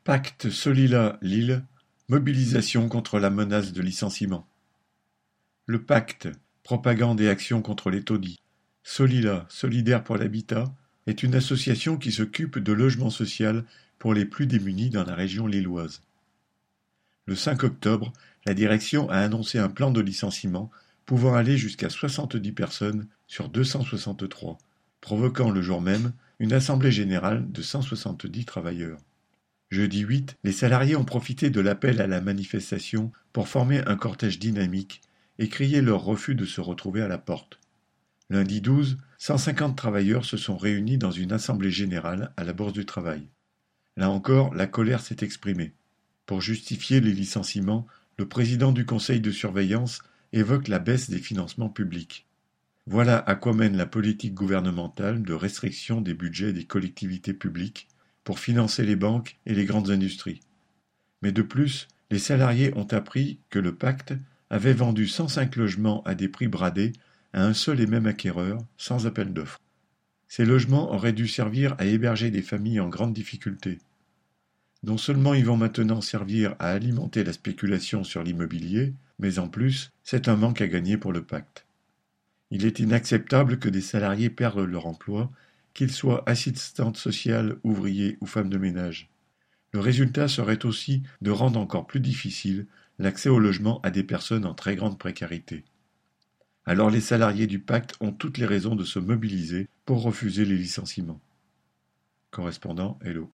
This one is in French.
Pacte Solila-Lille, mobilisation contre la menace de licenciement. Le pacte, propagande et action contre les taudis. Solila, Solidaire pour l'habitat, est une association qui s'occupe de logement social pour les plus démunis dans la région lilloise. Le 5 octobre, la direction a annoncé un plan de licenciement pouvant aller jusqu'à 70 personnes sur 263, provoquant le jour même une assemblée générale de 170 travailleurs. Jeudi 8, les salariés ont profité de l'appel à la manifestation pour former un cortège dynamique et crier leur refus de se retrouver à la porte. Lundi 12, 150 travailleurs se sont réunis dans une assemblée générale à la Bourse du Travail. Là encore, la colère s'est exprimée. Pour justifier les licenciements, le président du conseil de surveillance évoque la baisse des financements publics. Voilà à quoi mène la politique gouvernementale de restriction des budgets des collectivités publiques pour financer les banques et les grandes industries. Mais de plus, les salariés ont appris que le pacte avait vendu 105 logements à des prix bradés à un seul et même acquéreur, sans appel d'offres. Ces logements auraient dû servir à héberger des familles en grande difficulté. Non seulement ils vont maintenant servir à alimenter la spéculation sur l'immobilier, mais en plus, c'est un manque à gagner pour le pacte. Il est inacceptable que des salariés perdent leur emploi, qu'ils soient assistantes sociales, ouvriers ou femmes de ménage. Le résultat serait aussi de rendre encore plus difficile l'accès au logement à des personnes en très grande précarité. Alors les salariés du pacte ont toutes les raisons de se mobiliser pour refuser les licenciements. Correspondant Hello.